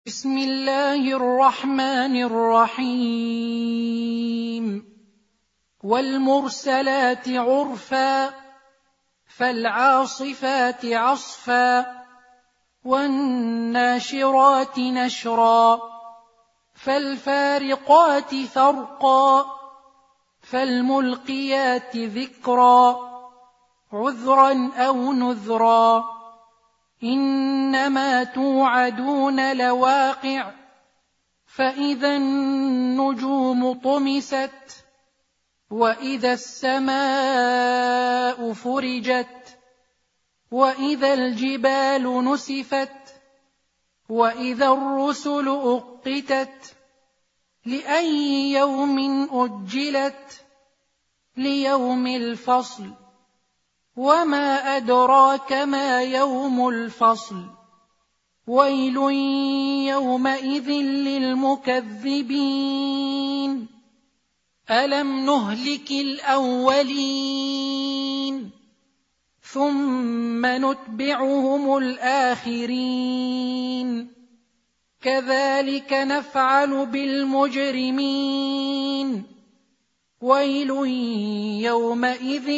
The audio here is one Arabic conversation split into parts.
بسم الله الرحمن الرحيم والمرسلات عرفا فالعاصفات عصفا والناشرات نشرا فالفارقات فرقا فالملقيات ذكرا عذرا أو نذرا إنما توعدون لواقع فإذا النجوم طمست وإذا السماء فرجت وإذا الجبال نسفت وإذا الرسل أقتت لأي يوم أجلت ليوم الفصل وما أدراك ما يوم الفصل ويل يومئذ للمكذبين ألم نهلك الأولين ثم نتبعهم الآخرين كذلك نفعل بالمجرمين ويل يومئذ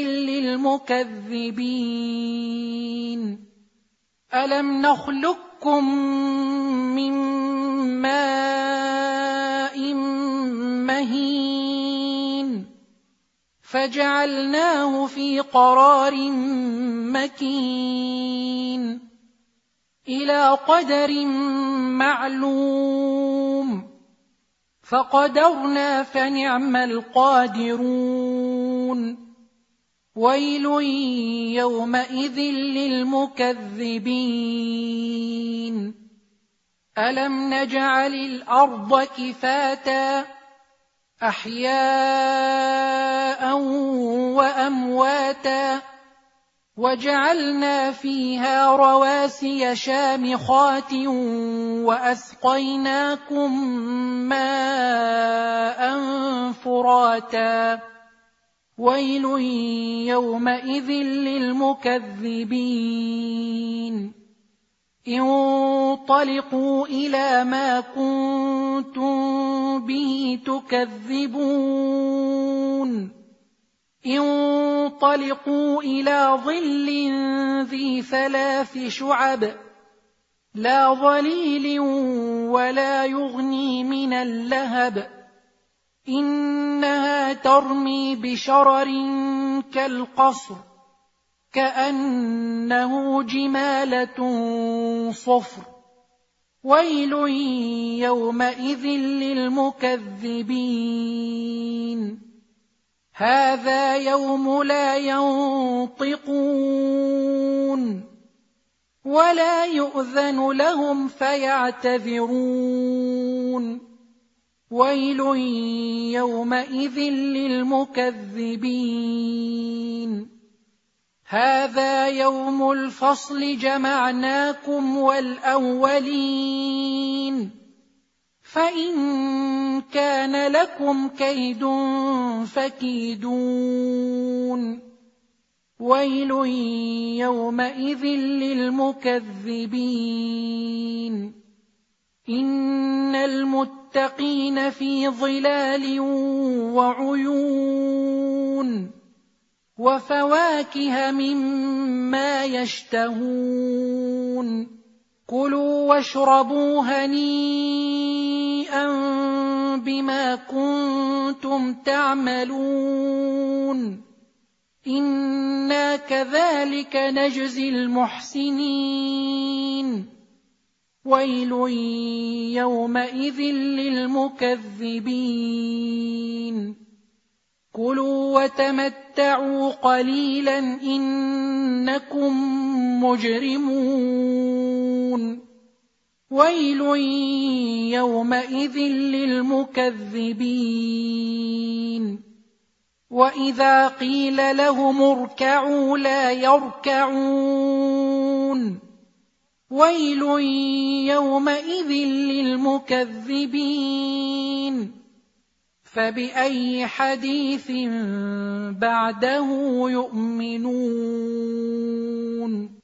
للمكذبين ألم نخلقكم من ماء مهين فجعلناه في قرار مكين إلى قدر معلوم فقدرنا فنعم القادرون ويل يومئذ للمكذبين ألم نجعل الأرض كفاتا أحياء وأمواتا وجعلنا فيها رواسي شامخات وأسقيناكم ماء فراتا ويل يومئذ للمكذبين انطلقوا إلى ما كنتم به تكذبون انطلقوا إلى ظل ذي 3 شعب لا ظليل ولا يغني من اللهب إنها ترمي بشرر كالقصر كأنه جمالة صفر ويل يومئذ للمكذبين هذا يوم لا ينطقون ولا يؤذن لهم فيعتذرون ويل يومئذ للمكذبين هذا يوم الفصل جمعناكم والأولين فإن كان لكم كيد فكيدون ويل يومئذ للمكذبين إن المتقين في ظلال وعيون وفواكه مما يشتهون كلوا واشربوا هنيئا بما كنتم تعملون إنا كذلك نجزي المحسنين ويل يومئذ للمكذبين كلوا وتمتعوا قليلا إنكم مجرمون ويل يومئذ للمكذبين وإذا قيل لهم اركعوا لا يركعون ويل يومئذ للمكذبين فبأي حديث بعده يؤمنون